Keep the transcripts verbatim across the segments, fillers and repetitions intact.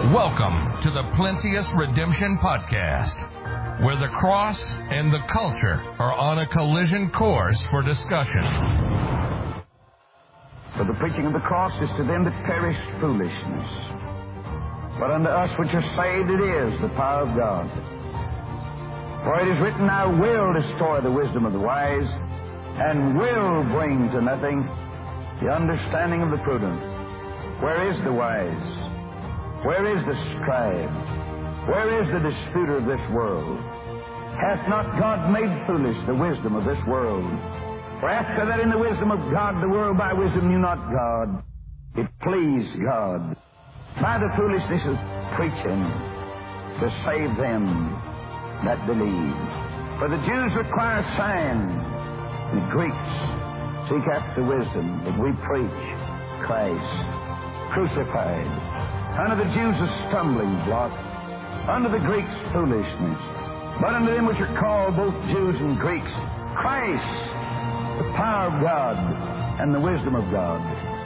Welcome to the Plenteous Redemption Podcast, where the cross and the culture are on a collision course for discussion. For the preaching of the cross is to them that perish foolishness, but unto us which are saved it is the power of God. For it is written, I will destroy the wisdom of the wise, and will bring to nothing the understanding of the prudent. Where is the wise? Where is the scribe? Where is the disputer of this world? Hath not God made foolish the wisdom of this world? For after that in the wisdom of God, the world by wisdom knew not God. It pleased God by the foolishness of preaching to save them that believe. For the Jews require signs, and the Greeks seek after wisdom, but we preach Christ crucified. Unto the Jews a stumbling block, unto the Greeks foolishness, but unto them which are called both Jews and Greeks, Christ, the power of God and the wisdom of God.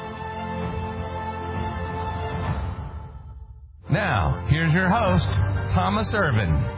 Now, here's your host, Thomas Irvin.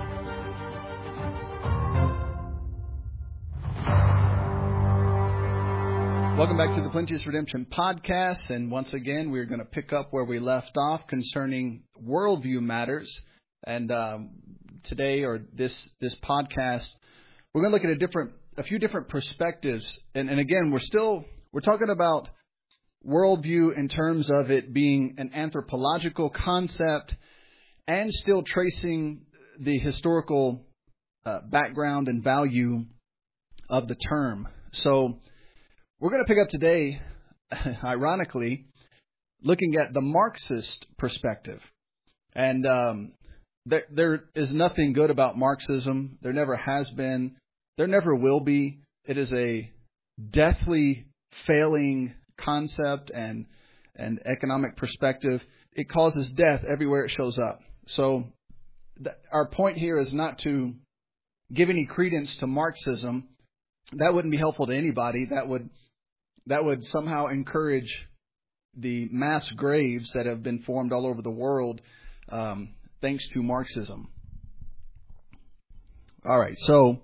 Welcome back to the Plenteous Redemption Podcast, and once again, we're going to pick up where we left off concerning worldview matters. And um, today, or this this podcast, we're going to look at a different, a few different perspectives. And, and again, we're still we're talking about worldview in terms of it being an anthropological concept, and still tracing the historical uh, background and value of the term. So we're going to pick up today, ironically, looking at the Marxist perspective. And um, there, there is nothing good about Marxism. There never has been. There never will be. It is a deathly failing concept and and economic perspective. It causes death everywhere it shows up. So th- our point here is not to give any credence to Marxism. That wouldn't be helpful to anybody. That would That would somehow encourage the mass graves that have been formed all over the world um, thanks to Marxism. All right, so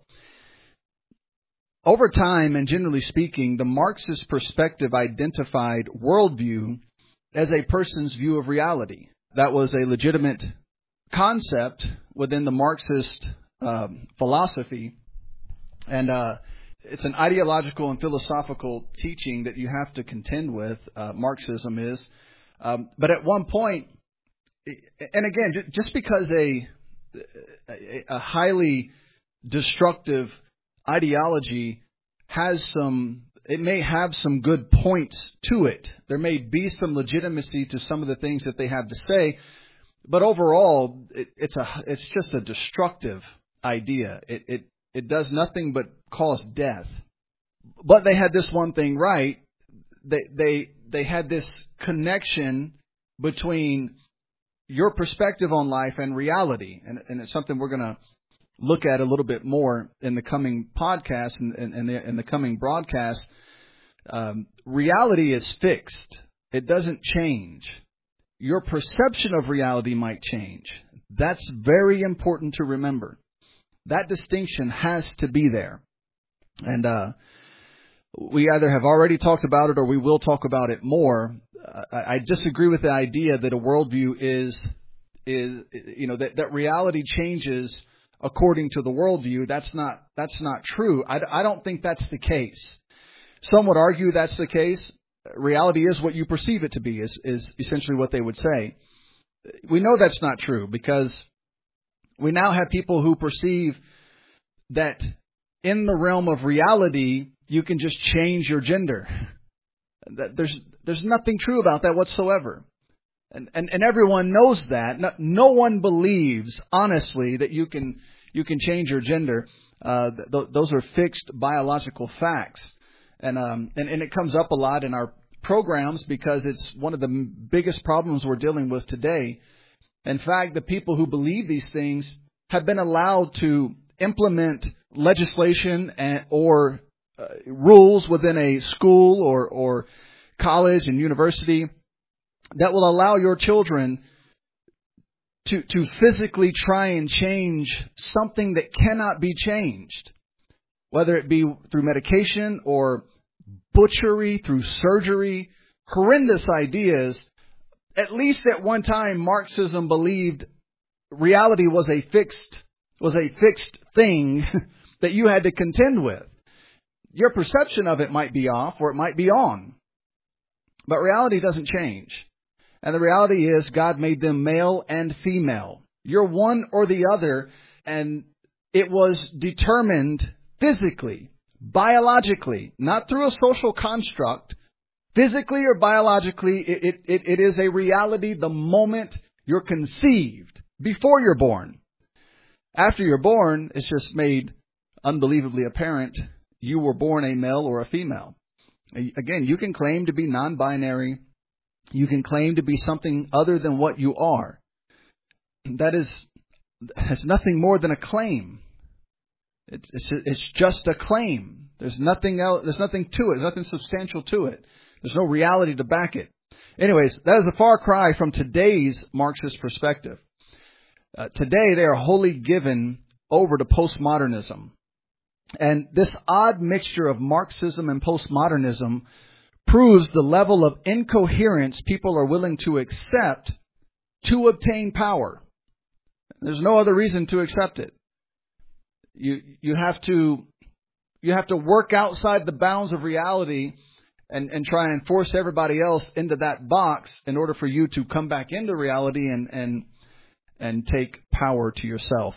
over time and generally speaking, the Marxist perspective identified worldview as a person's view of reality. That was a legitimate concept within the Marxist um, philosophy, and uh it's an ideological and philosophical teaching that you have to contend with, uh, Marxism is. Um, but at one point, and again, just because a, a highly destructive ideology has some, it may have some good points to it. There may be some legitimacy to some of the things that they have to say. But overall, it, it's a, it's just a destructive idea. It, it, it does nothing but cause death. But they had this one thing right. They they they had this connection between your perspective on life and reality. And, and it's something we're going to look at a little bit more in the coming podcast and in, in, the, in the coming broadcast. Um, reality is fixed. It doesn't change. Your perception of reality might change. That's very important to remember. That distinction has to be there. And uh, we either have already talked about it or we will talk about it more. I, I disagree with the idea that a worldview is, is you know, that, that reality changes according to the worldview. That's not that's not true. I, I don't think that's the case. Some would argue that's the case. Reality is what you perceive it to be, is, is essentially what they would say. We know that's not true because we now have people who perceive that in the realm of reality, you can just change your gender. There's there's nothing true about that whatsoever. And and, and everyone knows that. No, no one believes, honestly, that you can you can change your gender. Uh, th- those are fixed biological facts. And, um, and, and it comes up a lot in our programs because it's one of the biggest problems we're dealing with today. In fact, the people who believe these things have been allowed to implement legislation and, or uh, rules within a school or, or college and university that will allow your children to, to physically try and change something that cannot be changed, whether it be through medication or butchery, through surgery, horrendous ideas. At least at one time, Marxism believed reality was a fixed, was a fixed thing that you had to contend with. Your perception of it might be off or it might be on, but reality doesn't change. And the reality is God made them male and female. You're one or the other, and it was determined physically, biologically, not through a social construct. Physically or biologically, it, it, it, it is a reality the moment you're conceived, before you're born. After you're born, it's just made unbelievably apparent you were born a male or a female. Again, you can claim to be non-binary. You can claim to be something other than what you are. That is, has nothing more than a claim. It's, it's, it's just a claim. There's nothing else. There's nothing to it. There's nothing substantial to it. There's no reality to back it. Anyways, that is a far cry from today's Marxist perspective. Uh, today, they are wholly given over to postmodernism. And this odd mixture of Marxism and postmodernism proves the level of incoherence people are willing to accept to obtain power. There's no other reason to accept it. You you have to you have to work outside the bounds of reality and, and try and force everybody else into that box in order for you to come back into reality and and and take power to yourself.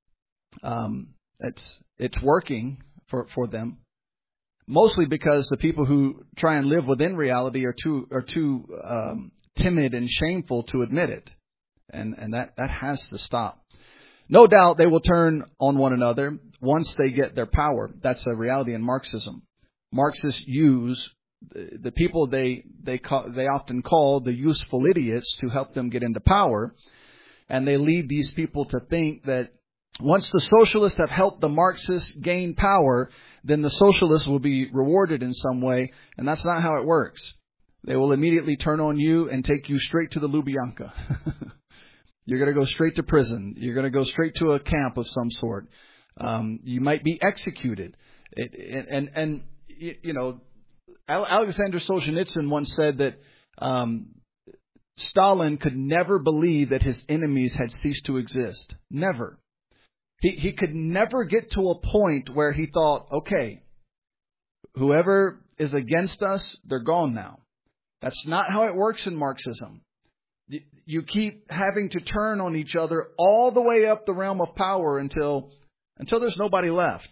Um, it's it's working for, for them. Mostly because the people who try and live within reality are too are too um, timid and shameful to admit it, and and that, that has to stop. No doubt they will turn on one another once they get their power. That's a reality in Marxism. Marxists use the, the people they they call, they often call the useful idiots to help them get into power, and they lead these people to think that once the socialists have helped the Marxists gain power, then the socialists will be rewarded in some way, and that's not how it works. They will immediately turn on you and take you straight to the Lubyanka. You're going to go straight to prison. You're going to go straight to a camp of some sort. Um, you might be executed. It, and, and, and, you know, Alexander Solzhenitsyn once said that um, Stalin could never believe that his enemies had ceased to exist. Never. He he could never get to a point where he thought, okay, whoever is against us, they're gone now. That's not how it works in Marxism. You keep having to turn on each other all the way up the realm of power until until there's nobody left.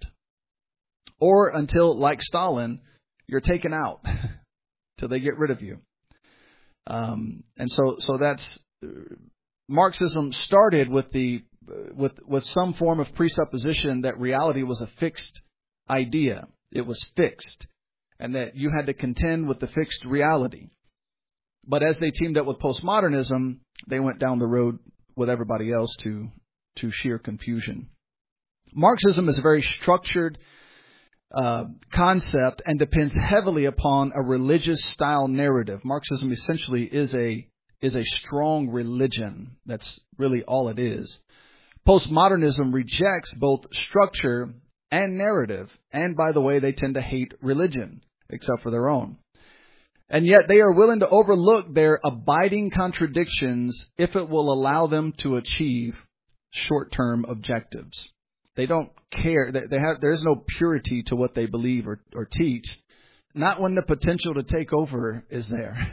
Or until, like Stalin, you're taken out till they get rid of you. Um, and so so that's Marxism started with the with with some form of presupposition that reality was a fixed idea. It was fixed, and that you had to contend with the fixed reality. But as they teamed up with postmodernism, they went down the road with everybody else to to sheer confusion. Marxism is a very structured uh, concept and depends heavily upon a religious style narrative. Marxism essentially is a is a strong religion. That's really all it is. Postmodernism rejects both structure and narrative. And by the way, they tend to hate religion, except for their own. And yet they are willing to overlook their abiding contradictions if it will allow them to achieve short-term objectives. They don't care. They, they have, there is no purity to what they believe or, or teach. Not when the potential to take over is there.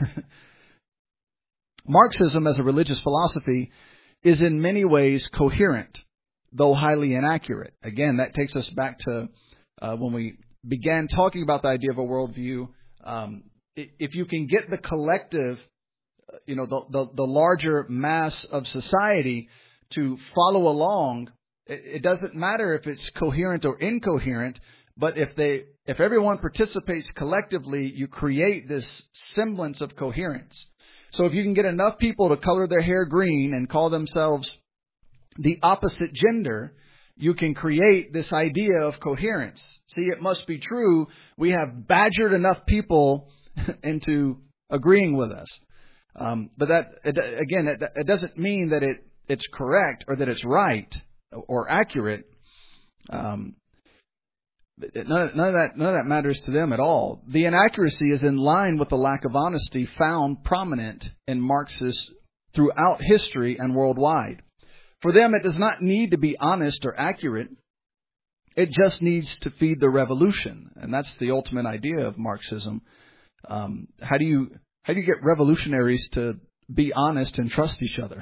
Marxism as a religious philosophy is in many ways coherent, though highly inaccurate. Again, that takes us back to uh, when we began talking about the idea of a worldview. Um, if you can get the collective, you know, the, the, the larger mass of society to follow along, it, it doesn't matter if it's coherent or incoherent, but if they, if everyone participates collectively, you create this semblance of coherence. So if you can get enough people to color their hair green and call themselves the opposite gender, you can create this idea of coherence. See, it must be true. We have badgered enough people into agreeing with us. Um, but that, it, again, it, it doesn't mean that it it's correct or that it's right or accurate. Um, none, of, none of that none of that matters to them at all. The inaccuracy is in line with the lack of honesty found prominent in Marxists throughout history and worldwide. For them, it does not need to be honest or accurate. It just needs to feed the revolution, and that's the ultimate idea of Marxism. Um, how do you how do you get revolutionaries to be honest and trust each other?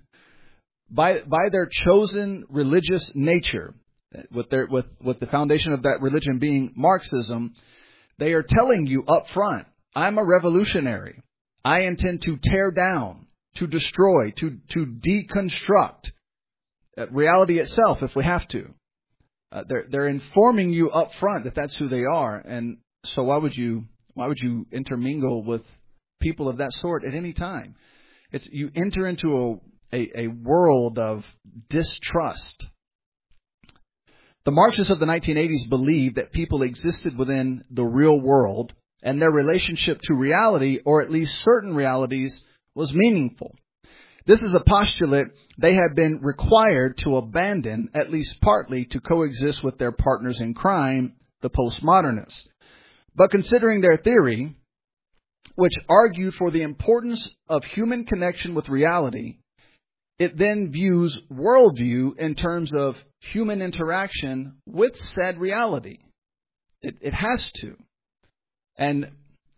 by by their chosen religious nature, with their with with the foundation of that religion being Marxism, they are telling you up front, I'm a revolutionary. I intend to tear down, to destroy, to to deconstruct reality itself if we have to. Uh, they're they're informing you up front that that's who they are, and so why would you why would you intermingle with people of that sort at any time? It's you enter into a, a, a world of distrust. The Marxists of the nineteen eighties believed that people existed within the real world, and their relationship to reality, or at least certain realities, was meaningful. This is a postulate they have been required to abandon, at least partly, to coexist with their partners in crime, the postmodernists. But considering their theory, which argued for the importance of human connection with reality, it then views worldview in terms of human interaction with said reality. It, it has to. And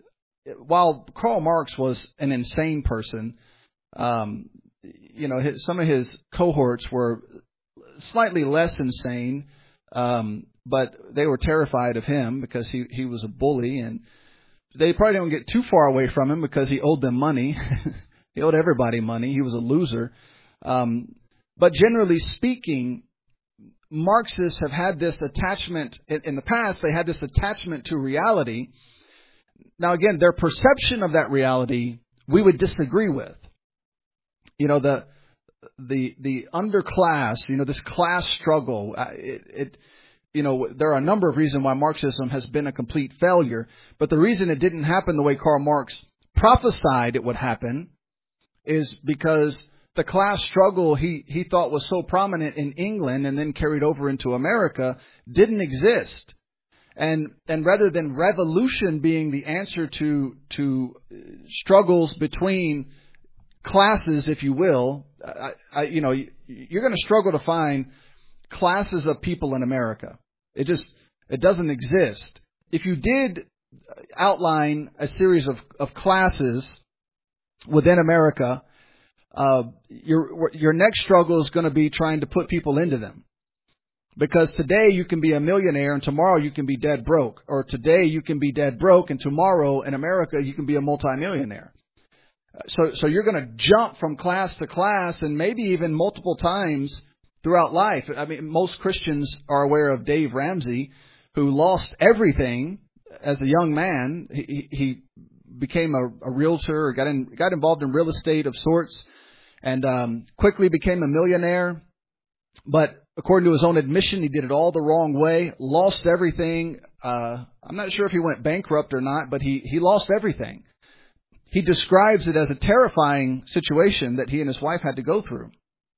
while Karl Marx was an insane person, um, you know, his, some of his cohorts were slightly less insane, um, but they were terrified of him because he, he was a bully, and they probably don't get too far away from him because he owed them money. He owed everybody money. He was a loser. Um, but generally speaking, Marxists have had this attachment, in, in the past, they had this attachment to reality. Now, again, their perception of that reality, we would disagree with. You know, the the the underclass, you know, this class struggle, it, it you know, there are a number of reasons why Marxism has been a complete failure. But the reason it didn't happen the way Karl Marx prophesied it would happen is because the class struggle he, he thought was so prominent in England and then carried over into America didn't exist. And and rather than revolution being the answer to to struggles between classes, if you will, I, I, you know, you're going to struggle to find classes of people in America. It just, it doesn't exist. If you did outline a series of, of classes within America, uh, your your next struggle is going to be trying to put people into them. Because today you can be a millionaire and tomorrow you can be dead broke. Or today you can be dead broke and tomorrow in America you can be a multimillionaire. So, so you're going to jump from class to class and maybe even multiple times throughout life. I mean, most Christians are aware of Dave Ramsey, who lost everything as a young man. He, he became a, a realtor, or got in, got involved in real estate of sorts, and um, quickly became a millionaire. But according to his own admission, he did it all the wrong way, lost everything. Uh, I'm not sure if he went bankrupt or not, but he, he lost everything. He describes it as a terrifying situation that he and his wife had to go through.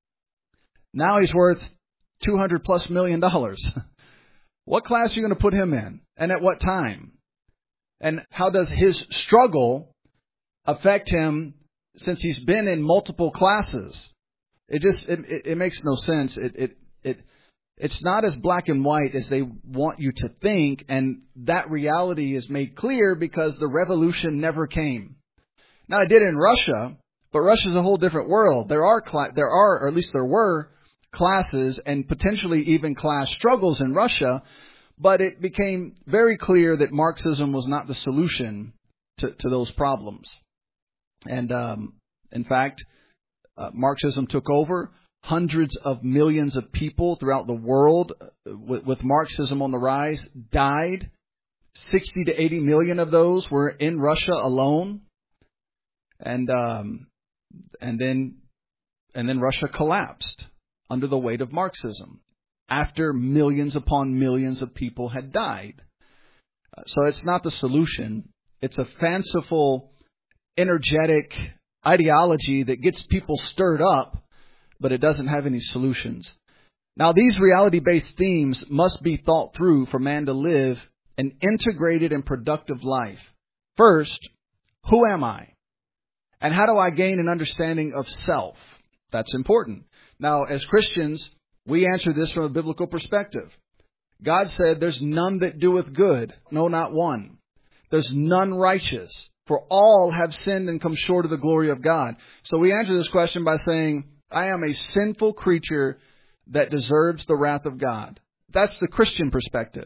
Now he's worth two hundred plus million dollars. What class are you going to put him in? And at what time? And how does his struggle affect him since he's been in multiple classes? It just, it, it, it makes no sense. It, it, it, it's not as black and white as they want you to think. And that reality is made clear because the revolution never came. Now, it did in Russia, but Russia's a whole different world. There are, cla- there are, or at least there were, classes and potentially even class struggles in Russia, but it became very clear that Marxism was not the solution to, to those problems. And um, in fact, uh, Marxism took over. Hundreds of millions of people throughout the world with, with Marxism on the rise died. sixty to eighty million of those were in Russia alone. And um, and then and then Russia collapsed under the weight of Marxism after millions upon millions of people had died. Uh, so it's not the solution. It's a fanciful, energetic ideology that gets people stirred up, but it doesn't have any solutions. Now, these reality-based themes must be thought through for man to live an integrated and productive life. First, who am I? And how do I gain an understanding of self? That's important. Now, as Christians, we answer this from a biblical perspective. God said, there's none that doeth good, no, not one. There's none righteous, for all have sinned and come short of the glory of God. So we answer this question by saying, I am a sinful creature that deserves the wrath of God. That's the Christian perspective.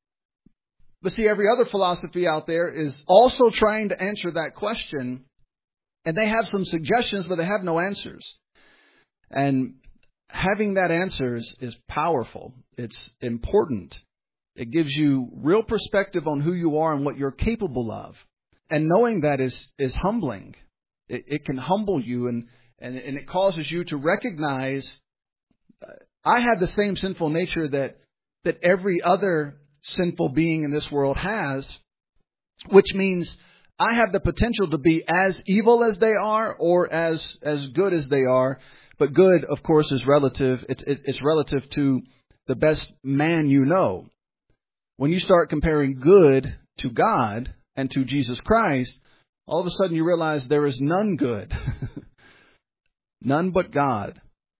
But see, every other philosophy out there is also trying to answer that question, and they have some suggestions, but they have no answers. And having that answers is powerful. It's important. It gives you real perspective on who you are and what you're capable of. And knowing that is, is humbling. It, it can humble you, and, and, and it causes you to recognize, uh, I have the same sinful nature that, that every other sinful being in this world has, which means I have the potential to be as evil as they are or as, as good as they are. But good, of course, is relative. It's, it, it's relative to the best man you know. When you start comparing good to God and to Jesus Christ, all of a sudden you realize there is none good. None but God.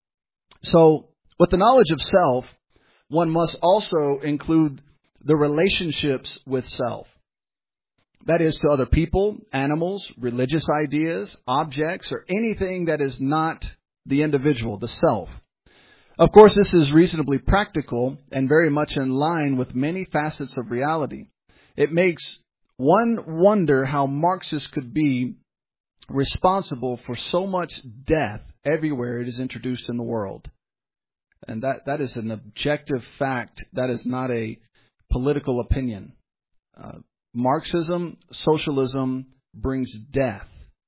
So with the knowledge of self, one must also include the relationships with self. That is, to other people, animals, religious ideas, objects, or anything that is not the individual, the self. Of course, this is reasonably practical and very much in line with many facets of reality. It makes one wonder how Marxists could be responsible for so much death everywhere it is introduced in the world. And that, that is an objective fact. That is not a political opinion. Uh, Marxism, socialism brings death.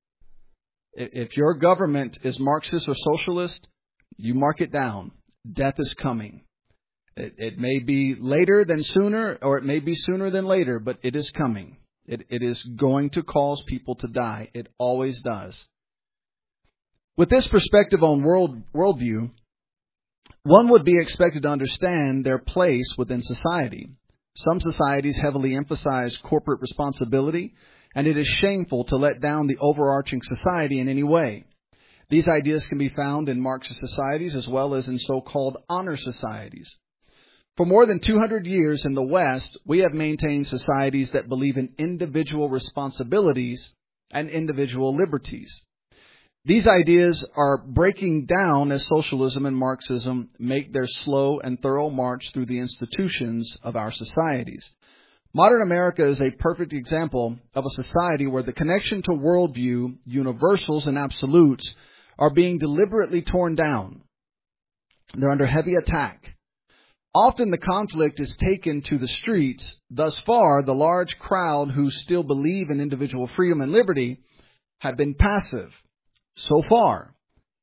If your government is Marxist or socialist, you mark it down. Death is coming. It, it may be later than sooner, or it may be sooner than later, but it is coming. It, it is going to cause people to die. It always does. With this perspective on world worldview, one would be expected to understand their place within society. Some societies heavily emphasize corporate responsibility, and it is shameful to let down the overarching society in any way. These ideas can be found in Marxist societies as well as in so-called honor societies. For more than two hundred years in the West, we have maintained societies that believe in individual responsibilities and individual liberties. These ideas are breaking down as socialism and Marxism make their slow and thorough march through the institutions of our societies. Modern America is a perfect example of a society where the connection to worldview, universals, and absolutes are being deliberately torn down. They're under heavy attack. Often the conflict is taken to the streets. Thus far, the large crowd who still believe in individual freedom and liberty have been passive. So far.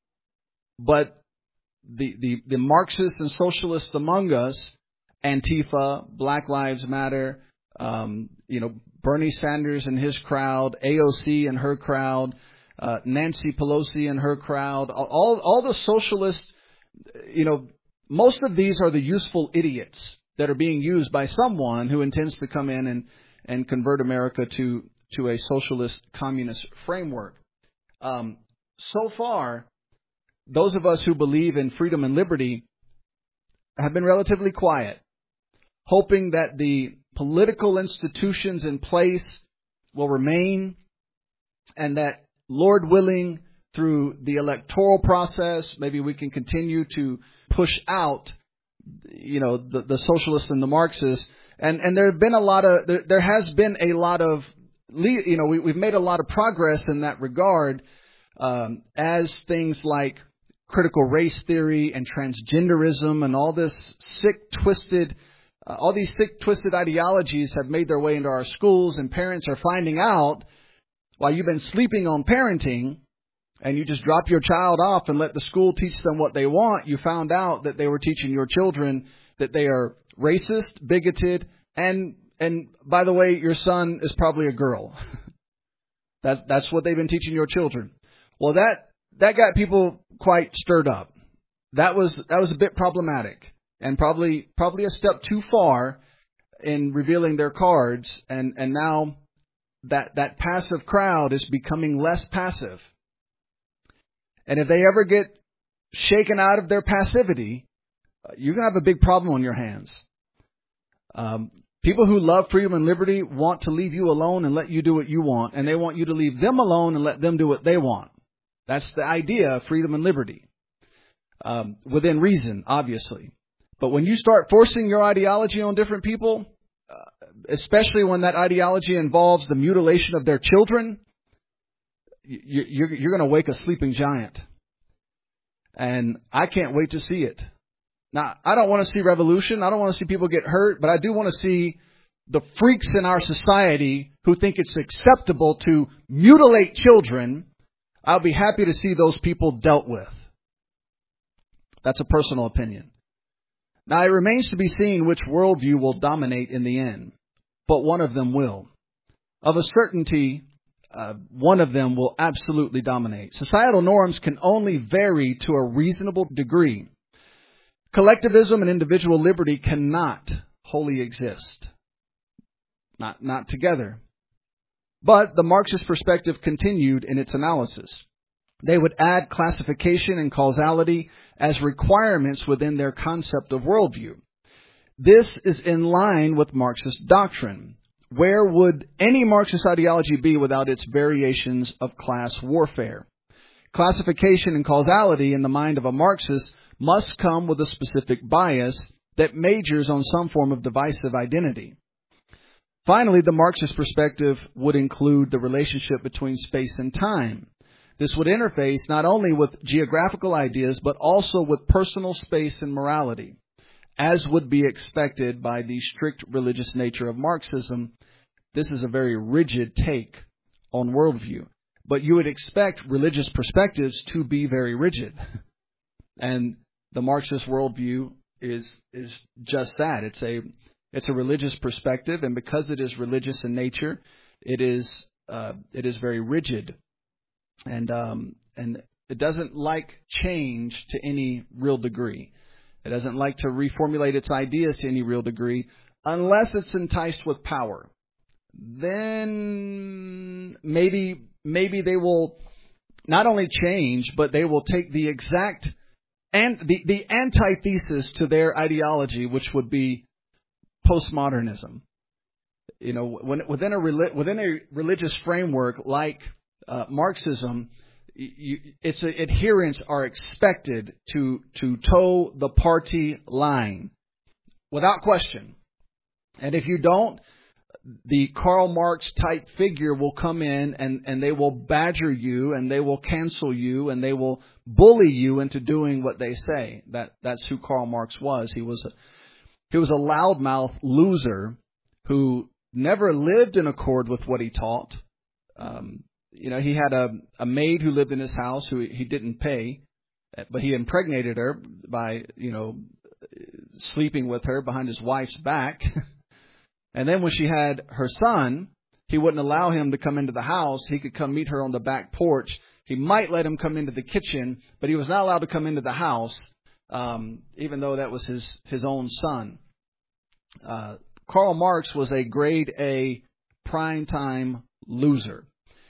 But the, the, the Marxists and socialists among us, Antifa, Black Lives Matter, um, you know, Bernie Sanders and his crowd, A O C and her crowd, uh, Nancy Pelosi and her crowd, all, all the socialists, you know, most of these are the useful idiots that are being used by someone who intends to come in and, and convert America to, to a socialist communist framework. Um, So far, those of us who believe in freedom and liberty have been relatively quiet, hoping that the political institutions in place will remain and that, Lord willing, through the electoral process, maybe we can continue to push out, you know, the, the socialists and the Marxists. And, and there have been a lot of, there, there has been a lot of, you know, we, we've made a lot of progress in that regard. Um, as things like critical race theory and transgenderism and all this sick, twisted, uh, all these sick, twisted ideologies have made their way into our schools, and parents are finding out while you've been sleeping on parenting and you just drop your child off and let the school teach them what they want, you found out that they were teaching your children that they are racist, bigoted, and, and by the way, your son is probably a girl. that's, that's what they've been teaching your children. Well, that, that got people quite stirred up. that was that was a bit problematic, and probably probably a step too far in revealing their cards. And, and now that that passive crowd is becoming less passive. And if they ever get shaken out of their passivity, you're going to have a big problem on your hands. Um, people who love freedom and liberty want to leave you alone and let you do what you want, and they want you to leave them alone and let them do what they want. That's the idea of freedom and liberty, um, within reason, obviously. But when you start forcing your ideology on different people, uh, especially when that ideology involves the mutilation of their children, you, you're, you're going to wake a sleeping giant. And I can't wait to see it. Now, I don't want to see revolution. I don't want to see people get hurt, but I do want to see the freaks in our society who think it's acceptable to mutilate children. I'll be happy to see those people dealt with. That's a personal opinion. Now, it remains to be seen which worldview will dominate in the end, but one of them will. Of a certainty, uh, one of them will absolutely dominate. Societal norms can only vary to a reasonable degree. Collectivism and individual liberty cannot wholly exist. Not, not together. But the Marxist perspective continued in its analysis. They would add classification and causality as requirements within their concept of worldview. This is in line with Marxist doctrine. Where would any Marxist ideology be without its variations of class warfare? Classification and causality in the mind of a Marxist must come with a specific bias that majors on some form of divisive identity. Finally, the Marxist perspective would include the relationship between space and time. This would interface not only with geographical ideas, but also with personal space and morality, as would be expected by the strict religious nature of Marxism. This is a very rigid take on worldview. But you would expect religious perspectives to be very rigid. And the Marxist worldview is is just that. It's a it's a religious perspective, and because it is religious in nature, it is uh, it is very rigid, and um, and it doesn't like change to any real degree. It doesn't like to reformulate its ideas to any real degree, unless it's enticed with power. Then maybe maybe they will not only change, but they will take the exact and the, the antithesis to their ideology, which would be postmodernism. You know, when, within a within a religious framework like uh, Marxism, you, its adherents are expected to to toe the party line without question. And if you don't, the Karl Marx type figure will come in and, and they will badger you and they will cancel you and they will bully you into doing what they say. That that's who Karl Marx was. He was a, he was a loudmouth loser who never lived in accord with what he taught. Um, you know, he had a, a maid who lived in his house who he didn't pay, but he impregnated her by, you know, sleeping with her behind his wife's back. And then when she had her son, he wouldn't allow him to come into the house. He could come meet her on the back porch. He might let him come into the kitchen, but he was not allowed to come into the house, um, even though that was his, his own son. Uh, Karl Marx was a grade A primetime loser.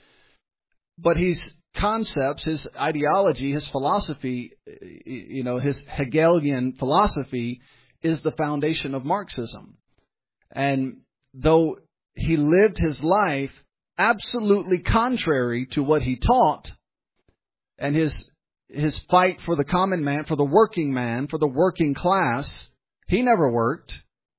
But his concepts, his ideology, his philosophy, you know, his Hegelian philosophy is the foundation of Marxism. And though he lived his life absolutely contrary to what he taught, and his his fight for the common man, for the working man, for the working class, he never worked.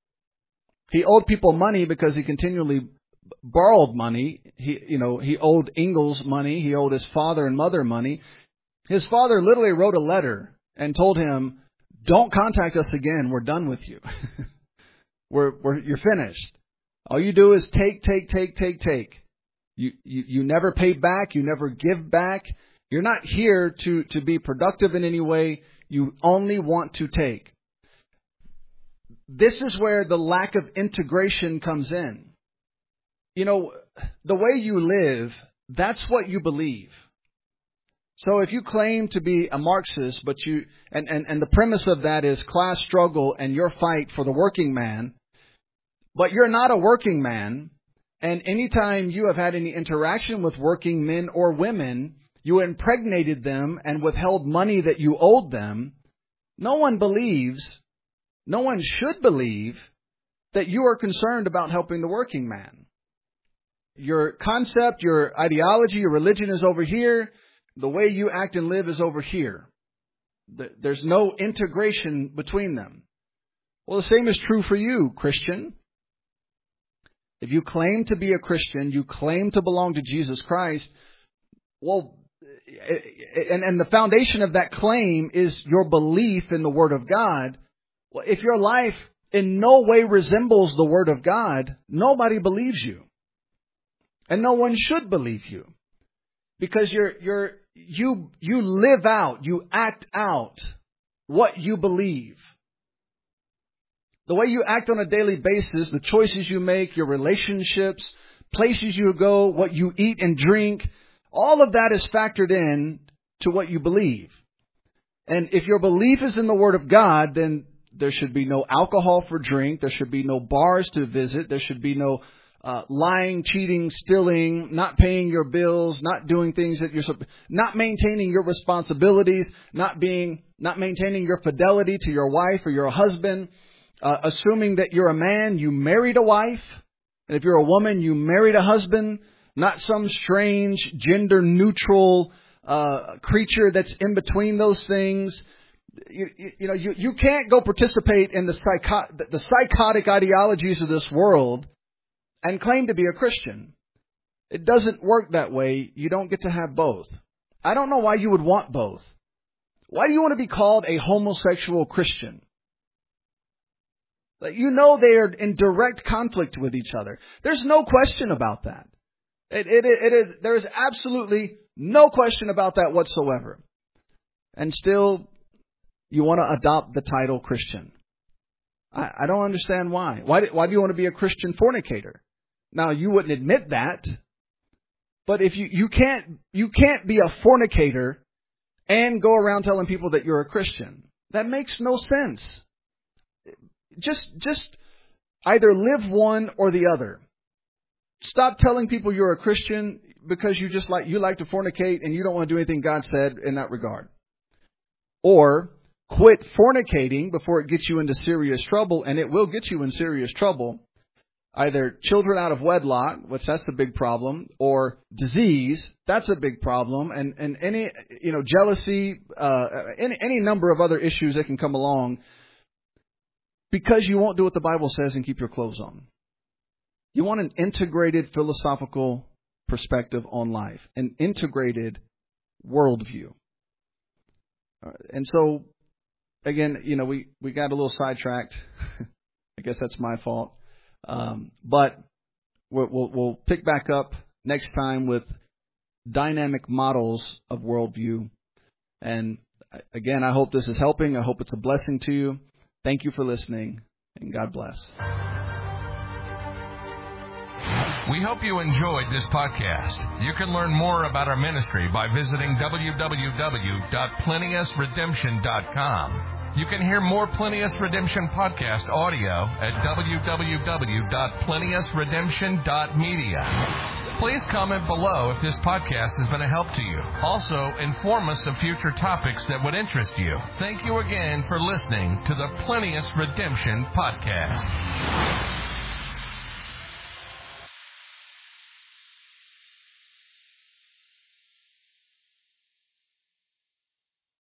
He owed people money because he continually borrowed money. He, you know, he owed Engels money. He owed his father and mother money. His father literally wrote a letter and told him, "Don't contact us again. We're done with you." We're, we're, you're finished. All you do is take, take, take, take, take. You, you, you never pay back. You never give back. You're not here to, to be productive in any way. You only want to take. This is where the lack of integration comes in. You know, the way you live, that's what you believe. So if you claim to be a Marxist, but you and, and, and the premise of that is class struggle and your fight for the working man, but you're not a working man, and anytime you have had any interaction with working men or women, you impregnated them and withheld money that you owed them, no one believes, no one should believe that you are concerned about helping the working man. Your concept, your ideology, your religion is over here. The way you act and live is over here. There's no integration between them. Well, the same is true for you, Christian. If you claim to be a Christian, you claim to belong to Jesus Christ, well, and, and the foundation of that claim is your belief in the Word of God. Well, if your life in no way resembles the Word of God, nobody believes you. And no one should believe you. Because you're, you're, you, you live out, you act out what you believe. The way you act on a daily basis, the choices you make, your relationships, places you go, what you eat and drink, all of that is factored in to what you believe. And if your belief is in the Word of God, then there should be no alcohol for drink. There should be no bars to visit. There should be no uh, lying, cheating, stealing, not paying your bills, not doing things that you're not maintaining your responsibilities, not being, not maintaining your fidelity to your wife or your husband. Uh, assuming that you're a man, you married a wife. And if you're a woman, you married a husband. Not some strange gender-neutral uh, creature that's in between those things. You, you, you know, you, you can't go participate in the, psycho- the psychotic ideologies of this world and claim to be a Christian. It doesn't work that way. You don't get to have both. I don't know why you would want both. Why do you want to be called a homosexual Christian? You know they are in direct conflict with each other. There's no question about that. It, it, it is, there is absolutely no question about that whatsoever. And still, you want to adopt the title Christian. I, I don't understand why. Why do, why do you want to be a Christian fornicator? Now, you wouldn't admit that. But if you, you can't, you can't be a fornicator and go around telling people that you're a Christian. That makes no sense. Just, just either live one or the other. Stop telling people you're a Christian because you just like, you like to fornicate and you don't want to do anything God said in that regard. Or quit fornicating before it gets you into serious trouble, and it will get you in serious trouble. Either children out of wedlock, which that's a big problem, or disease, that's a big problem, and, and any, you know, jealousy, uh, any, any number of other issues that can come along. Because you won't do what the Bible says and keep your clothes on. You want an integrated philosophical perspective on life, an integrated worldview. And so, again, you know, we, we got a little sidetracked. I guess that's my fault. Um, but we'll, we'll, we'll pick back up next time with dynamic models of worldview. And again, I hope this is helping. I hope it's a blessing to you. Thank you for listening, and God bless. We hope you enjoyed this podcast. You can learn more about our ministry by visiting w w w dot plenius redemption dot com. You can hear more Plenius Redemption podcast audio at w w w dot plenius redemption dot media. Please comment below if this podcast has been a help to you. Also, inform us of future topics that would interest you. Thank you again for listening to the Plenius Redemption Podcast.